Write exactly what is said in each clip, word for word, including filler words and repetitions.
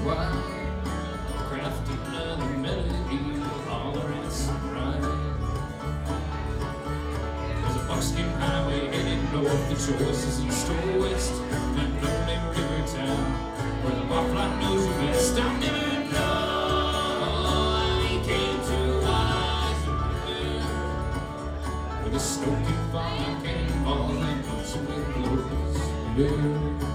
while, craft another melody, holler at sunrise. There's a buckskin highway headed north, the choice is east or west, that lonely river town where the barfly knows you best. I never know how he came to Wiseman, where the snow can fall like cannonballs and once the wind blows blue.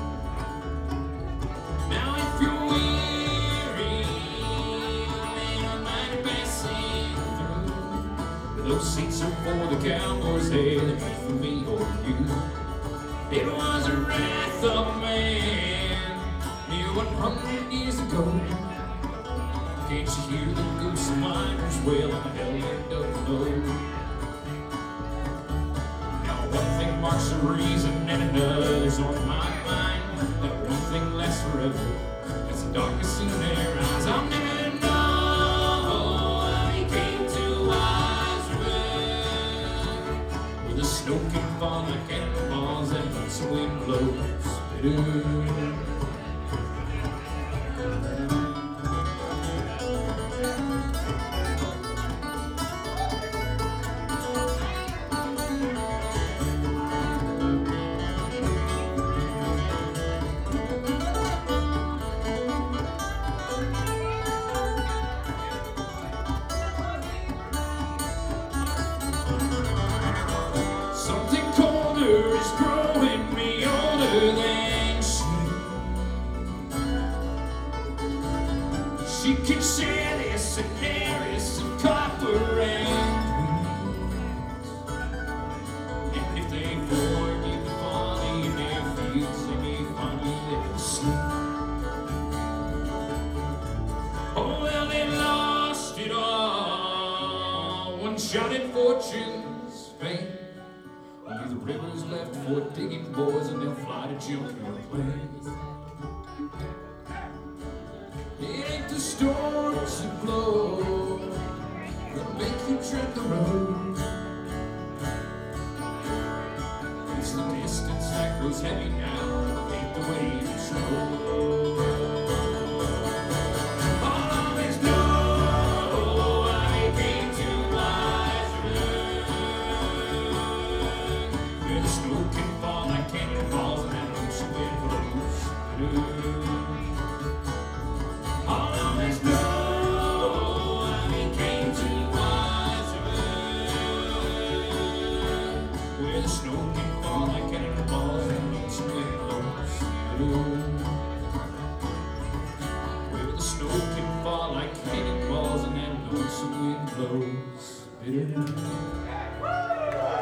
Now if you're weary and I'm mighty passing through, those seats are for the cowboys, hey, they're not for me or you. It was a wrath of man near one hundred years ago. Can't you hear the goose miners wail on the hell you don't know? Now one thing marks the reason and another's on my mind. That one thing lasts forever, that's the darkness in their eyes. I'll never know how he came to Wiseman, where the snow can fall like cannonballs and the wind blows bitter. Something colder is growing me older than she. She can share this and Harris of copper and wheat. And if they forgive the folly in their fields, they may finally let them sleep. Oh well, they lost it all, one shot at fortune's fame. Only the river's left for digging boys, and they'll fly to junkyard plains. It ain't the storms that blow that make you tread the road. It's the distance that grows heavy now, ain't the way to show. The snow can fall like cannonballs and that loose wind blows through. I'll always know how he came to Wiseman, where the snow can fall like cannonballs and that loose wind blows through. Where the snow can fall like cannonballs and that loose wind blows bitter.